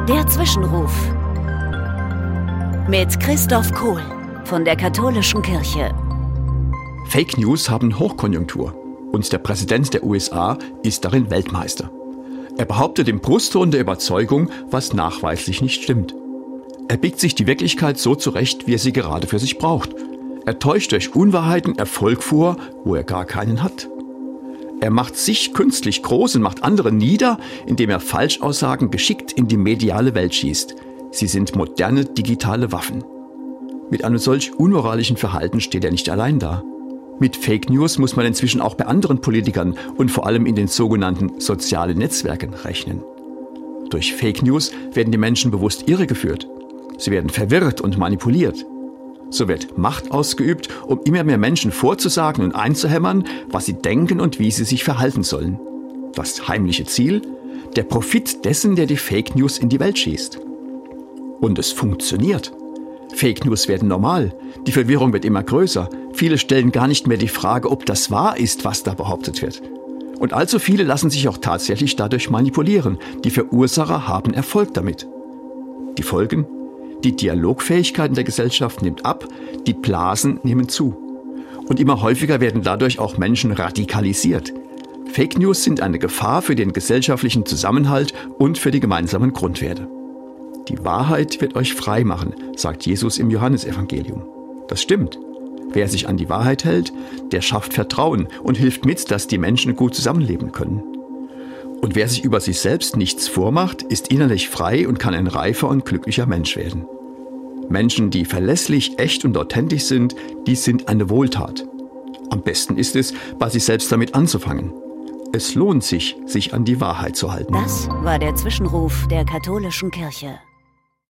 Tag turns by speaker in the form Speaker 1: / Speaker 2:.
Speaker 1: Der Zwischenruf mit Christoph Kohl von der Katholischen Kirche.
Speaker 2: Fake News haben Hochkonjunktur und der Präsident der USA ist darin Weltmeister. Er behauptet im Brustton der Überzeugung, was nachweislich nicht stimmt. Er biegt sich die Wirklichkeit so zurecht, wie er sie gerade für sich braucht. Er täuscht durch Unwahrheiten Erfolg vor, wo er gar keinen hat. Er macht sich künstlich groß und macht andere nieder, indem er Falschaussagen geschickt in die mediale Welt schießt. Sie sind moderne digitale Waffen. Mit einem solch unmoralischen Verhalten steht er nicht allein da. Mit Fake News muss man inzwischen auch bei anderen Politikern und vor allem in den sogenannten sozialen Netzwerken rechnen. Durch Fake News werden die Menschen bewusst irregeführt. Sie werden verwirrt und manipuliert. So wird Macht ausgeübt, um immer mehr Menschen vorzusagen und einzuhämmern, was sie denken und wie sie sich verhalten sollen. Das heimliche Ziel? Der Profit dessen, der die Fake News in die Welt schießt. Und es funktioniert. Fake News werden normal. Die Verwirrung wird immer größer. Viele stellen gar nicht mehr die Frage, ob das wahr ist, was da behauptet wird. Und allzu viele lassen sich auch tatsächlich dadurch manipulieren. Die Verursacher haben Erfolg damit. Die Folgen? Die Dialogfähigkeit in der Gesellschaft nimmt ab, die Blasen nehmen zu. Und immer häufiger werden dadurch auch Menschen radikalisiert. Fake News sind eine Gefahr für den gesellschaftlichen Zusammenhalt und für die gemeinsamen Grundwerte. Die Wahrheit wird euch frei machen, sagt Jesus im Johannesevangelium. Das stimmt. Wer sich an die Wahrheit hält, der schafft Vertrauen und hilft mit, dass die Menschen gut zusammenleben können. Und wer sich über sich selbst nichts vormacht, ist innerlich frei und kann ein reifer und glücklicher Mensch werden. Menschen, die verlässlich, echt und authentisch sind, die sind eine Wohltat. Am besten ist es, bei sich selbst damit anzufangen. Es lohnt sich, sich an die Wahrheit zu halten.
Speaker 1: Das war der Zwischenruf der Katholischen Kirche.